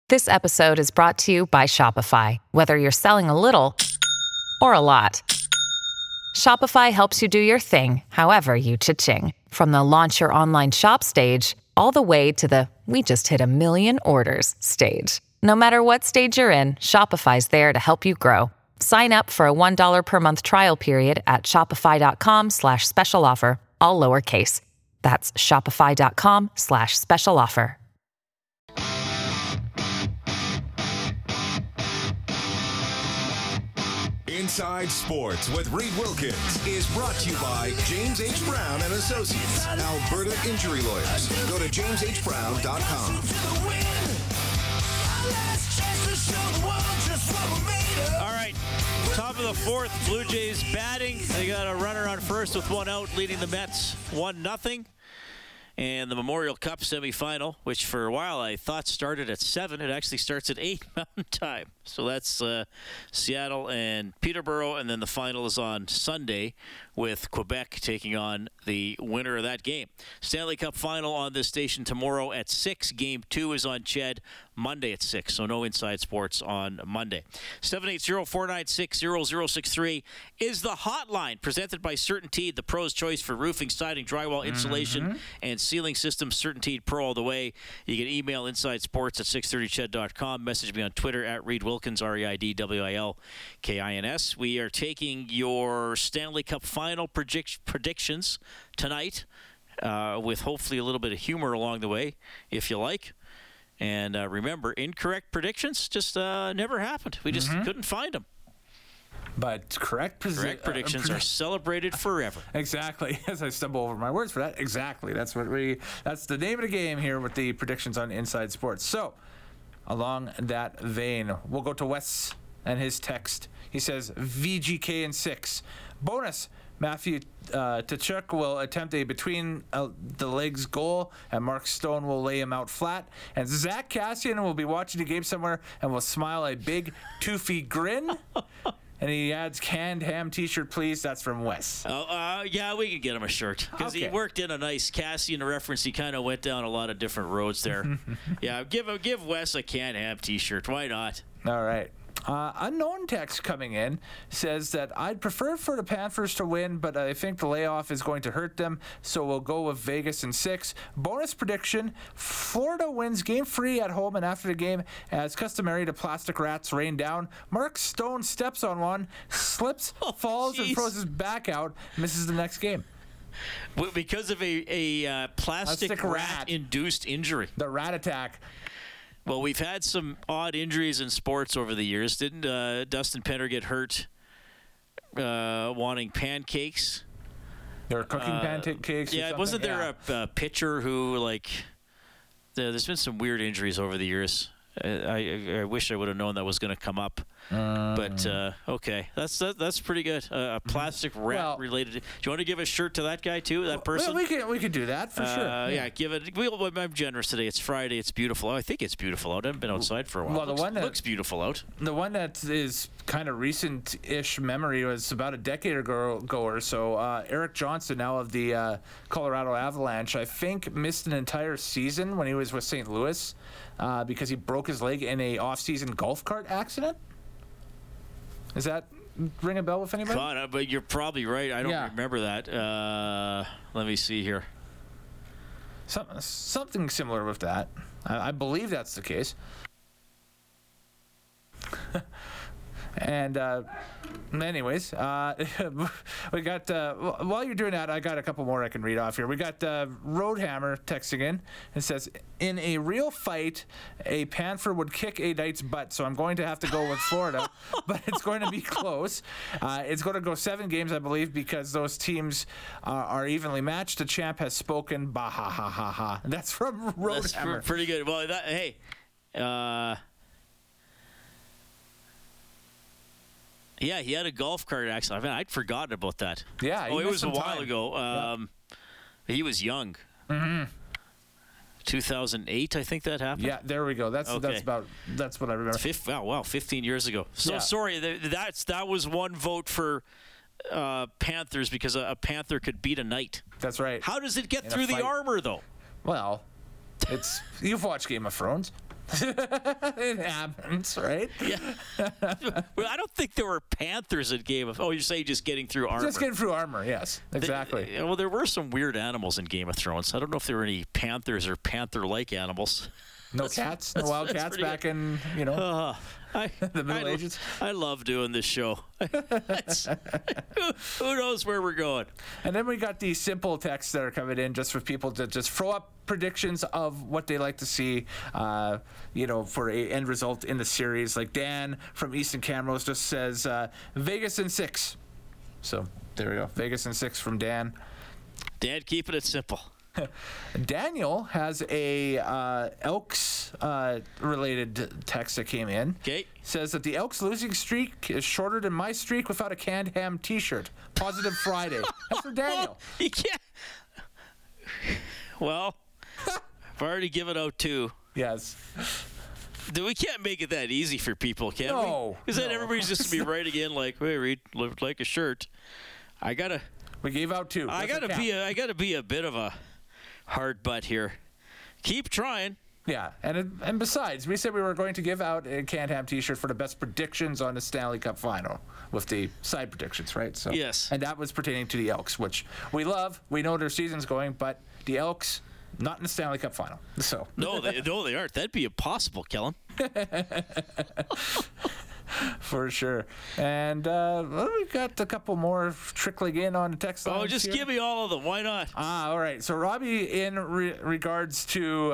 This episode is brought to you by Shopify. Whether you're selling a little or a lot, Shopify helps you do your thing, however you cha-ching. From the launch your online shop stage, all the way to the we just hit 1 million orders stage. No matter what stage you're in, Shopify's there to help you grow. Sign up for a $1 per month trial period at shopify.com/special offer, all lowercase. That's shopify.com/special offer. Inside Sports with Reed Wilkins is brought to you by James H. Brown and Associates, Alberta Injury Lawyers. Go to jameshbrown.com. All right, top of the fourth, Blue Jays batting. They got a runner on first with one out, leading the Mets 1-0. And the Memorial Cup semifinal, which for a while I thought started at 7, it actually starts at 8 Mountain Time. So that's Seattle and Peterborough, and then the final is on Sunday with Quebec taking on the winner of that game. Stanley Cup final on this station tomorrow at 6. Game 2 is on Ched Monday at 6, so no Inside Sports on Monday. 780-496-0063 is the hotline presented by CertainTeed, the pro's choice for roofing, siding, drywall, insulation, and ceiling systems. CertainTeed Pro all the way. You can email insidesports@630ched.com. Message me on Twitter at Reed Wilkins, REIDWILKINS. We are taking your Stanley Cup final predictions tonight with hopefully a little bit of humor along the way, if you like. And remember, incorrect predictions just never happened. We just couldn't find them. But correct predictions are celebrated forever. Exactly. As I stumble over my words for that, exactly. That's the name of the game here with the predictions on Inside Sports. So, along that vein, we'll go to Wes and his text. He says, VGK in 6. Bonus. Matthew Tkachuk will attempt a between-the-legs goal, and Mark Stone will lay him out flat. And Zach Kassian will be watching the game somewhere and will smile a big, toothy grin. And he adds, canned ham T-shirt, please. That's from Wes. Yeah, we can get him a shirt. Because he worked in a nice Cassian reference. He kind of went down a lot of different roads there. Yeah, give Wes a canned ham T-shirt. Why not? All right. Unknown text coming in says that I'd prefer for the Panthers to win, but I think the layoff is going to hurt them, so we'll go with Vegas in 6. Bonus prediction, Florida wins game 3 at home, and after the game, as customary, the plastic rats rain down. Mark Stone steps on one, slips, falls, and throws his back out, misses the next game. Because of a plastic rat-induced injury. The rat attack. Well, we've had some odd injuries in sports over the years. Didn't Dustin Penner get hurt wanting pancakes? They were cooking pancakes. Yeah, wasn't there a pitcher who, there's been some weird injuries over the years. I wish I would have known that was going to come up. But okay, that's pretty good. A plastic rat related. Do you want to give a shirt to that guy too? That person? We could do that for sure. Yeah, give it. I'm generous today. It's Friday. It's beautiful. I think it's beautiful out. I haven't been outside for a while. Well, looks beautiful out. The one that is kind of recent-ish memory was about a decade ago or so. Eric Johnson, now of the Colorado Avalanche, I think missed an entire season when he was with St. Louis because he broke his leg in a off-season golf cart accident. Does that ring a bell with anybody? But you're probably right. I don't remember that. Let me see here. Something similar with that. I believe that's the case. And anyways, we got, while you're doing that, I got a couple more I can read off here. We got Roadhammer texting in and says, in a real fight, a Panther would kick a Knight's butt, so I'm going to have to go with Florida, but it's going to be close. It's going to go 7 games, I believe, because those teams are evenly matched. The champ has spoken. Bah, ha, ha, ha, ha. That's from Roadhammer. That's pretty good. Well, yeah, he had a golf cart accident. I mean, I'd forgotten about that. Yeah. It was a while ago. He was young. 2008, I think that happened. Yeah, there we go. That's what I remember. 15 years ago. So sorry, that was one vote for Panthers because a Panther could beat a Knight. That's right. How does it get through the armor though? Well, you've watched Game of Thrones. It happens, right? Yeah. Well, I don't think there were panthers in Game of. Oh, you're saying just getting through armor? Just getting through armor. Yes, exactly. Well, there were some weird animals in Game of Thrones. I don't know if there were any panthers or panther-like animals. No cats, no wild cats back in the Middle Ages. I love doing this show. Who knows where we're going? And then we got these simple texts that are coming in just for people to just throw up predictions of what they like to see, for a end result in the series. Like Dan from Easton Camrose just says Vegas in 6. So there we go. Vegas in 6 from Dan. Dan, keeping it simple. Daniel has a Elks related text that came in. Okay. Says that the Elks losing streak is shorter than my streak without a canned ham t-shirt. Positive Friday. That's for Daniel. You can't. Well, I've already given out 2. Yes. We can't make it that easy for people, can we? No. Because then everybody's just going to be writing in like, hey, Reed, looked like a shirt. We gave out 2. I gotta be a bit of a hard butt here. Keep trying. Yeah, and besides, we said we were going to give out a canned ham t-shirt for the best predictions on the Stanley Cup final with the side predictions, right? So yes. And that was pertaining to the Elks, which we love. We know their season's going, but the Elks not in the Stanley Cup final. So No, they aren't. That'd be impossible, Kellen. For sure. And we got a couple more trickling in on the text lines. Oh, just here. give me all of them. Why not? All right. So Robbie, in regards to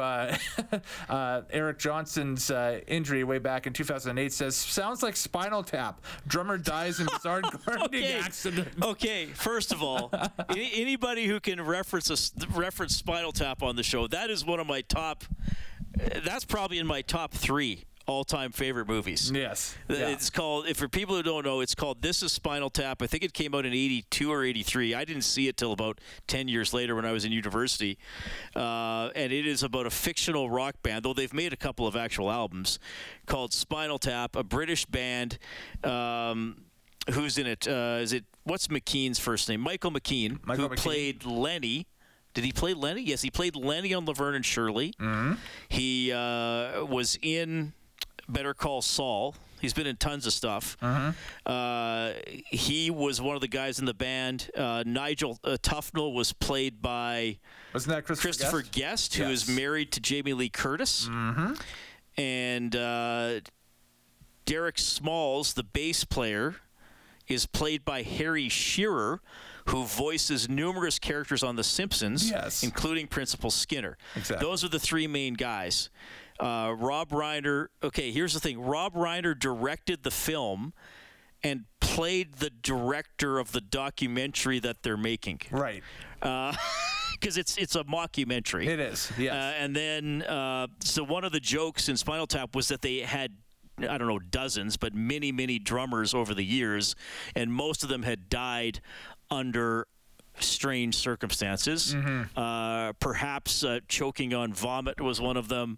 Eric Johnson's injury way back in 2008, says, sounds like Spinal Tap. Drummer dies in bizarre gardening accident. Okay, first of all, anybody who can reference Spinal Tap on the show, that is one of my top, that's probably in my top 3 all-time favorite movies. Yes. It's called, for people who don't know, it's called This Is Spinal Tap. I think it came out in 82 or 83. I didn't see it till about 10 years later when I was in university. And it is about a fictional rock band, though they've made a couple of actual albums, called Spinal Tap, a British band. Who's in it? What's McKean's first name? Michael McKean, who played Lenny. Did he play Lenny? Yes, he played Lenny on Laverne and Shirley. Mm-hmm. He was in Better Call Saul. He's been in tons of stuff. Mm-hmm. He was one of the guys in the band. Nigel Tufnell was played by Wasn't that Christopher Guest, who is married to Jamie Lee Curtis. Mm-hmm. And Derek Smalls, the bass player, is played by Harry Shearer, who voices numerous characters on The Simpsons, including Principal Skinner. Exactly. Those are the 3 main guys. Rob Reiner. Okay, here's the thing. Rob Reiner directed the film and played the director of the documentary that they're making. Right. Because it's a mockumentary. It is, yes. And then, so one of the jokes in Spinal Tap was that they had, I don't know, dozens, but many, many drummers over the years, and most of them had died under strange circumstances. Mm-hmm. Perhaps choking on vomit was one of them.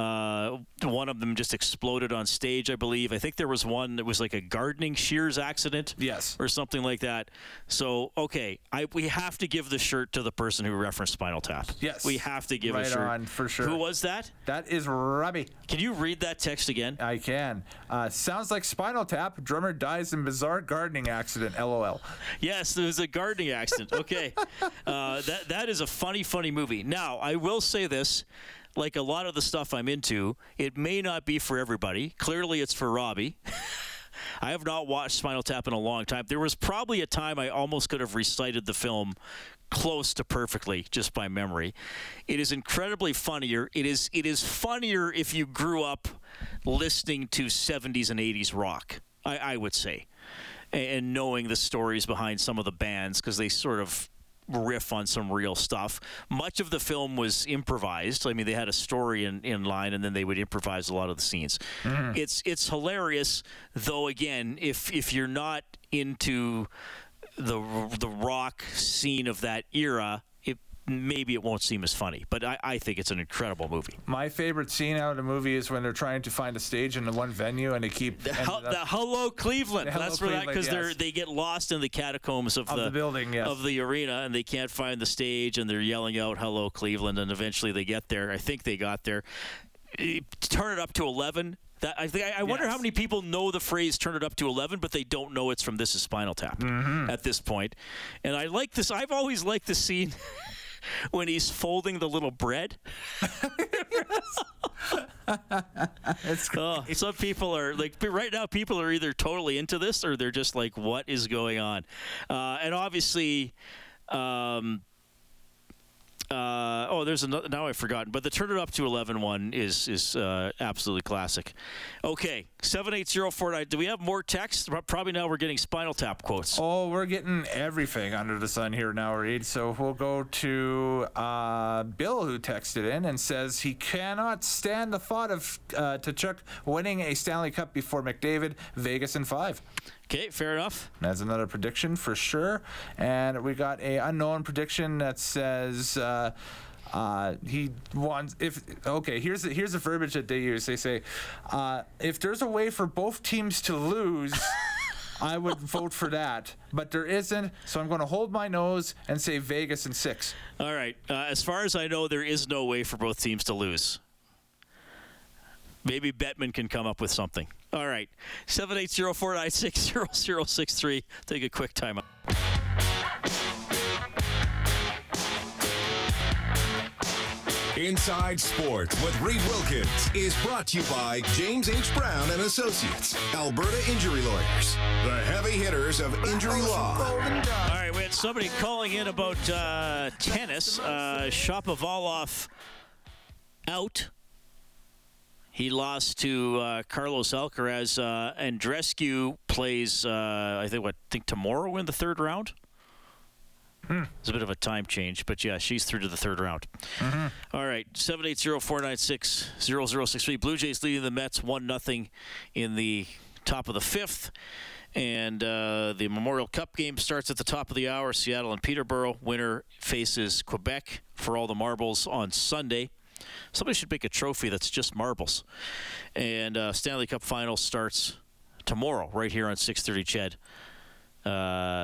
One of them just exploded on stage, I believe. I think there was one that was like a gardening shears accident. Yes. Or something like that. So, okay, we have to give the shirt to the person who referenced Spinal Tap. Yes. We have to give a shirt. Right on, for sure. Who was that? That is Robbie. Can you read that text again? I can. Sounds like Spinal Tap. Drummer dies in bizarre gardening accident. LOL. Yes, there was a gardening accident. Okay. That is a funny movie. Now, I will say this. Like a lot of the stuff I'm into, it may not be for everybody. Clearly, it's for Robbie. I have not watched Spinal Tap in a long time. There was probably a time I almost could have recited the film close to perfectly just by memory. It is incredibly funnier. It is funnier if you grew up listening to 70s and 80s rock, I would say, and knowing the stories behind some of the bands, because they sort of riff on some real stuff. Much of the film was improvised. I mean, they had a story in line, and then they would improvise a lot of the scenes. Mm-hmm. It's hilarious, though. Again, if you're not into the rock scene of that era, maybe it won't seem as funny, but I think it's an incredible movie. My favorite scene out of the movie is when they're trying to find a stage in the one venue and they keep the Hello Cleveland. That's where that, because they get lost in the catacombs of the building, of the arena, and they can't find the stage, and they're yelling out Hello Cleveland, and eventually they get there. I think they got there. turn it up to 11. I wonder how many people know the phrase "turn it up to 11," but they don't know it's from This Is Spinal Tap at this point. And I like this. I've always liked the scene when he's folding the little bread. Some people are like, right now, people are either totally into this or they're just like, "What is going on?" And obviously. There's another. Now I've forgotten. But the turn it up to 11 one is absolutely classic. Okay, 78049. Do we have more text? Probably now we're getting Spinal Tap quotes. Oh, we're getting everything under the sun here now, Reed. So we'll go to Bill, who texted in and says he cannot stand the thought of Tkachuk winning a Stanley Cup before McDavid. Vegas in 5. Okay, fair enough. That's another prediction for sure. And we got a unknown prediction that says he wants. Here's the verbiage that they use. They say, if there's a way for both teams to lose, I would vote for that. But there isn't, so I'm going to hold my nose and say Vegas in 6. All right. As far as I know, there is no way for both teams to lose. Maybe Bettman can come up with something. All right. 780-496-0063. Take a quick timeout. Inside Sports with Reed Wilkins is brought to you by James H. Brown and Associates, Alberta Injury Lawyers, the heavy hitters of injury law. All right, we had somebody calling in about tennis. Shapovalov out. He lost to Carlos Alcaraz. Andreescu plays, I think tomorrow in the third round. It's a bit of a time change, but yeah, she's through to the third round. All right, 780-496-0063. Blue Jays leading the Mets 1-0 in the top of the 5th. And the Memorial Cup game starts at the top of the hour. Seattle and Peterborough. Winner faces Quebec for all the marbles on Sunday. Somebody should make a trophy that's just marbles. And Stanley Cup Final starts tomorrow right here on 630 CHED.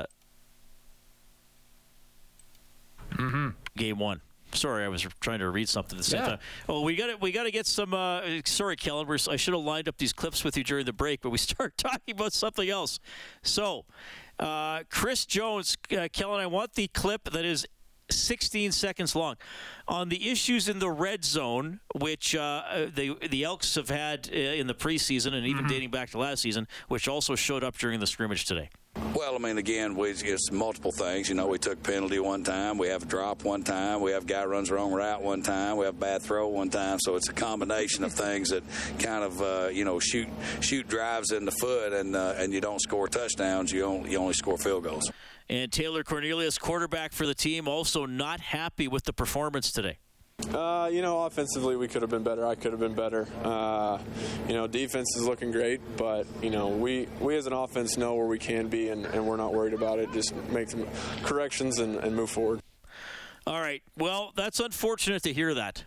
Game 1. Sorry, I was trying to read something at the same time. Oh, we got to get some. Sorry, Kellen. I should have lined up these clips with you during the break, but we started talking about something else. So, Chris Jones, Kellen, I want the clip that is 16 seconds long on the issues in the red zone, which the Elks have had in the preseason and even dating back to last season, which also showed up during the scrimmage today. Well, I mean, again, it's multiple things. You know, we took penalty one time. We have a drop one time. We have a guy runs the wrong route one time. We have a bad throw one time. So it's a combination of things that kind of, shoot drives in the foot, and you don't score touchdowns. You only score field goals. And Taylor Cornelius, quarterback for the team, also not happy with the performance today. Offensively we could have been better. I could have been better. Defense is looking great, but, we as an offense know where we can be, and we're not worried about it. Just make some corrections and move forward. All right. Well, that's unfortunate to hear that.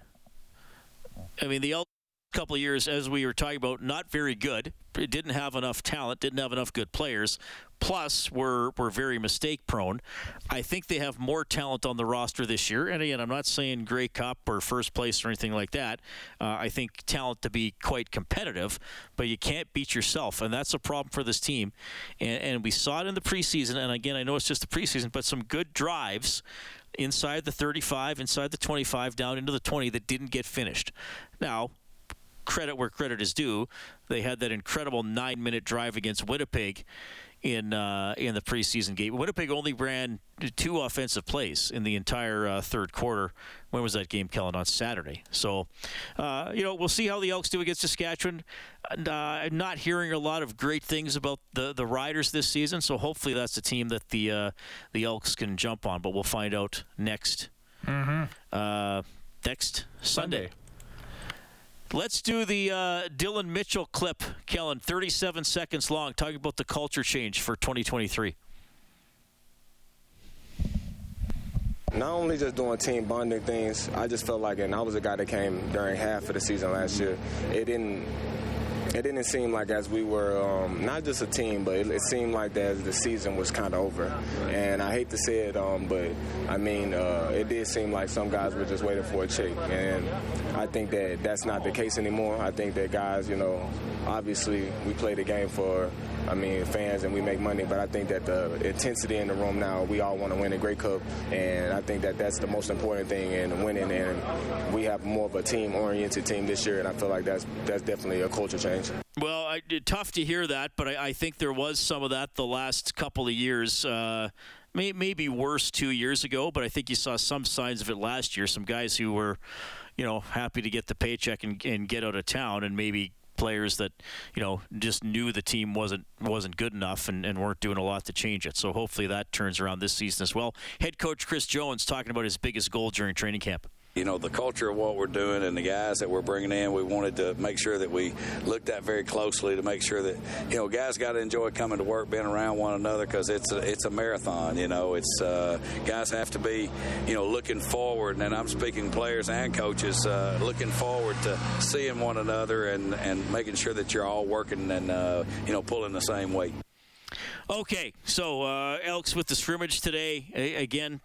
I mean, the couple of years, as we were talking about, not very good. It didn't have enough talent, didn't have enough good players. Plus, we're very mistake-prone. I think they have more talent on the roster this year. And again, I'm not saying Grey Cup or first place or anything like that. I think talent to be quite competitive, but you can't beat yourself, and that's a problem for this team. And we saw it in the preseason. And again, I know it's just the preseason, but some good drives inside the 35, inside the 25, down into the 20 that didn't get finished. Now, credit where credit is due. They had that incredible 9-minute drive against Winnipeg in the preseason game. Winnipeg only ran 2 offensive plays in the entire third quarter. When was that game, Kellen? On Saturday. So, we'll see how the Elks do against Saskatchewan. I'm not hearing a lot of great things about the Riders this season, so hopefully that's a team that the Elks can jump on. But we'll find out next Sunday. Let's do the Dylan Mitchell clip, Kellen, 37 seconds long, talking about the culture change for 2023. Not only just doing team bonding things, I just felt like, and I was a guy that came during half of the season last year, it it didn't seem like as we were not just a team, but it seemed like that the season was kind of over. And I hate to say it, but I mean, it did seem like some guys were just waiting for a check. And I think that that's not the case anymore. I think that guys, obviously we play the game for, fans, and we make money, but I think that the intensity in the room now, we all want to win a Grey Cup, and I think that that's the most important thing in winning, and we have more of a team-oriented team this year, and I feel like that's definitely a culture change. Well, tough to hear that, but I think there was some of that the last couple of years. Maybe worse 2 years ago, but I think you saw some signs of it last year. Some guys who were, happy to get the paycheck and get out of town, and maybe players that just knew the team wasn't good enough and weren't doing a lot to change it. So hopefully that turns around this season as well. Head coach Chris Jones talking about his biggest goal during training camp. The culture of what we're doing and the guys that we're bringing in, we wanted to make sure that we looked at very closely to make sure that, guys got to enjoy coming to work, being around one another, because it's a marathon. It's guys have to be, looking forward, and I'm speaking players and coaches, looking forward to seeing one another and making sure that you're all working and, pulling the same weight. Okay, so Elks with the scrimmage today, again,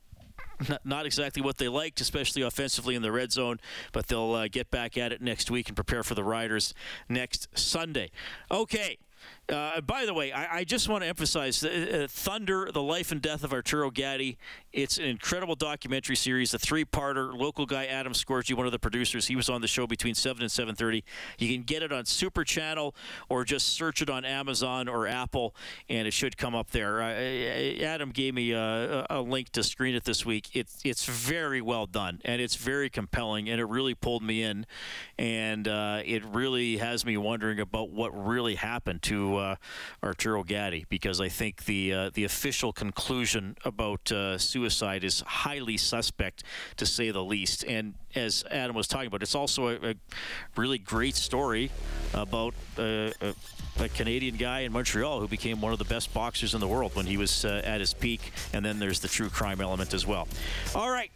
not exactly what they liked, especially offensively in the red zone, but they'll get back at it next week and prepare for the Riders next Sunday. Okay. By the way, I just want to emphasize Thunder, The Life and Death of Arturo Gatti. It's an incredible documentary series, a 3-parter. Local guy Adam Scorgi, one of the producers, he was on the show between 7 and 7:30. You can get it on Super Channel or just search it on Amazon or Apple, and it should come up there. Adam gave me a link to screen it this week. It's very well done, and it's very compelling, and it really pulled me in, and it really has me wondering about what really happened to Arturo Gatti, because I think the official conclusion about suicide is highly suspect, to say the least. And as Adam was talking about, it's also a really great story about a Canadian guy in Montreal who became one of the best boxers in the world when he was at his peak. And then there's the true crime element as well. All right.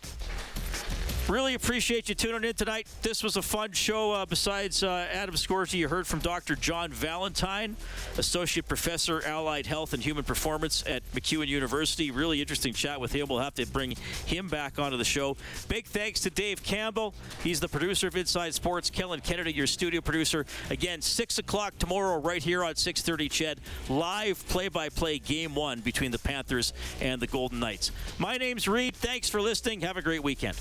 Really appreciate you tuning in tonight. This was a fun show. Besides Adam Scorgi, you heard from Dr. John Valentine, Associate Professor, Allied Health and Human Performance at MacEwan University. Really interesting chat with him. We'll have to bring him back onto the show. Big thanks to Dave Campbell. He's the producer of Inside Sports. Kellen Kennedy, your studio producer. Again, 6 o'clock tomorrow right here on 630 CHED. Live play-by-play Game 1 between the Panthers and the Golden Knights. My name's Reed. Thanks for listening. Have a great weekend.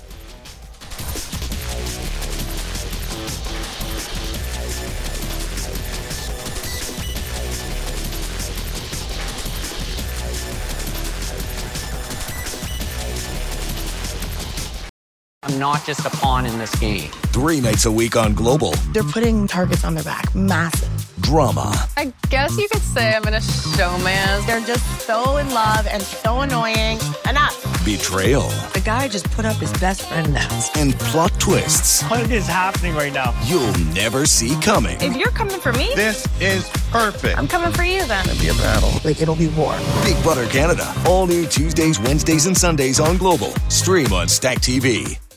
I'm not just a pawn in this game. 3 nights a week on Global. They're putting targets on their back. Massive. Drama. I guess you could say I'm in a showman. They're just so in love and so annoying. Enough. Betrayal. The guy just put up his best friend now. And plot twists. What is happening right now? You'll never see coming. If you're coming for me, this is perfect. I'm coming for you then. It'll be a battle. It'll be war. Big Brother Canada. All new Tuesdays, Wednesdays, and Sundays on Global. Stream on Stack TV.